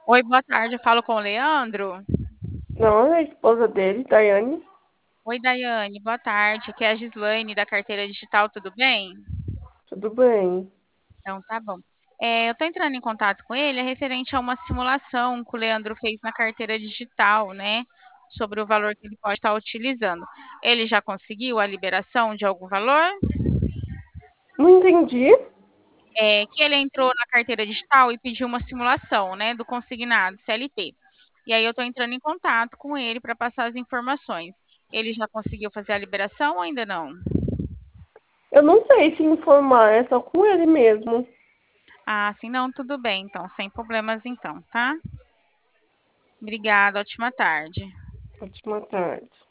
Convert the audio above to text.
Oi, boa tarde. Eu falo com o Leandro. Não, é a esposa dele, Daiane. Oi, Daiane. Boa tarde. Aqui é a Gislaine da Carteira Digital. Tudo bem? Tudo bem. Então, tá bom. Eu estou entrando em contato com ele referente a uma simulação que o Leandro fez na carteira digital, né? Sobre o valor que ele pode estar utilizando. Ele já conseguiu a liberação de algum valor? Não entendi. Que ele entrou na carteira digital e pediu uma simulação, né? Do consignado CLT. E aí eu estou entrando em contato com ele para passar as informações. Ele já conseguiu fazer a liberação ou ainda não? Eu não sei se informar, é só com ele mesmo. Ah, sim, não, tudo bem, então, sem problemas então, tá? Obrigada, ótima tarde. Ótima tarde.